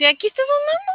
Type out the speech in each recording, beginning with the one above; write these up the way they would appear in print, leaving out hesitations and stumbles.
Si aquí está sonando.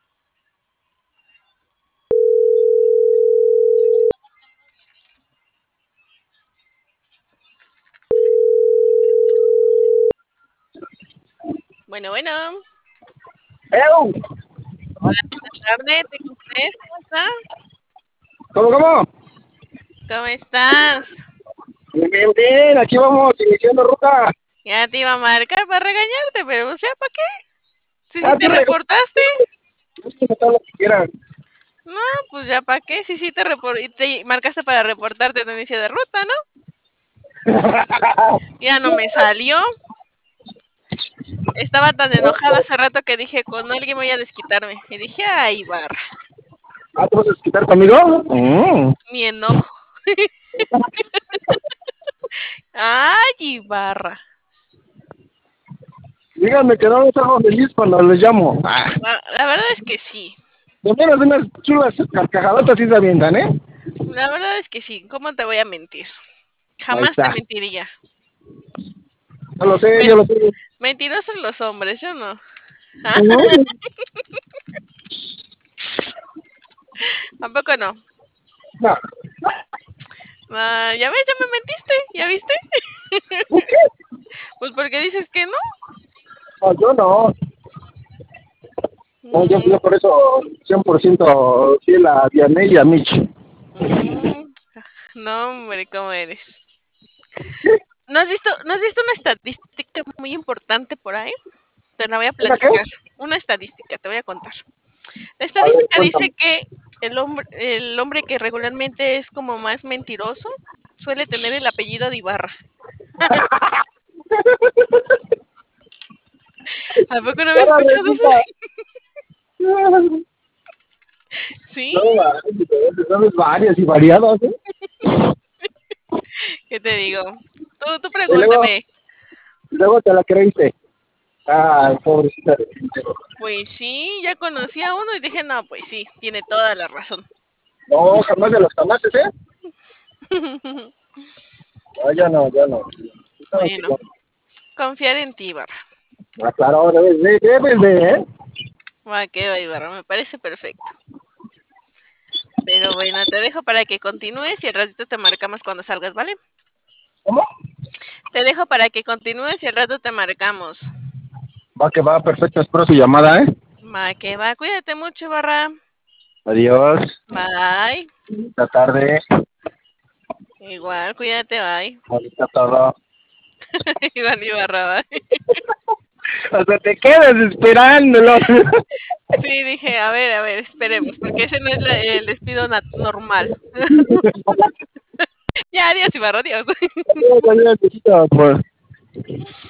Bueno, bueno. ¡Ew! Hola, buenas tardes. ¿Te conoces? ¿Cómo estás? ¿Cómo? ¿Cómo estás? Bien, bien, bien, aquí vamos, iniciando ruta. Ya te iba a marcar para regañarte, pero o sea, ¿para qué? Si sí Ah, te reportaste. todo lo que quieran. No, pues ya para qué. Si sí te marcaste para reportarte en inicio de ruta, ¿no? Ya no me salió. Estaba tan enojada hace rato que dije, con alguien voy a desquitarme. Y dije, ay, barra. ¿Ah, te vas a desquitar conmigo? Mi enojo. Ay, barra. Díganme que no les hago feliz cuando les llamo. La verdad es que sí. De menos unas chulas carcajadotas sí se avientan, ¿eh? La verdad es que sí. ¿Cómo te voy a mentir? Ahí Jamás te está. mentiría. Yo lo sé, Men- yo lo sé. Mentirosos los hombres, yo no. Ujú. Tampoco no. No, Ya ves, ya me mentiste. ¿Ya viste? ¿por qué? Pues porque dices que no. No, yo no. No, Mm, yo por eso 100% fiel a Dianey y a Mitch. mm, no, hombre, ¿cómo eres? ¿No has visto una estadística muy importante por ahí? Te la voy a ¿Una qué? platicar. Una estadística, te voy a contar. La A ver, estadística cuéntame. dice que el hombre que regularmente es como más mentiroso suele tener el apellido de Ibarra. ¿A poco no habías Ahora escuchado eso? resulta. Sí, No, sabes varias y variadas, ¿eh? ¿qué te digo? Tú Y luego, pregúntame. luego te la creíste. Ay, pobrecita de ti. Pues sí, ya conocí a uno y dije, no, pues sí, tiene toda la razón. No, jamás de los jamases, ¿eh? No, ya no, ya no. Estamos Bueno, igual. confiar en ti, Ibarra. Ah, claro, debes de, ¿eh? Va, que va, Ibarra, me parece perfecto. Pero bueno, te dejo para que continúes y al ratito te marcamos cuando salgas, ¿vale? ¿Cómo? Te dejo para que continúes y al rato te marcamos. Va que va, perfecto, espero su llamada, ¿eh? Va, que va, cuídate mucho, Ibarra. Adiós. Bye. Bonita tarde. Igual, cuídate, bye. Bonita todo. Igual, Ibarra, bye. O sea, te quedas esperándolo. Sí, dije, a ver, esperemos, porque ese no es el despido normal. Ya, adiós, Ibarra, adiós. Adiós, adiós, besito, pues.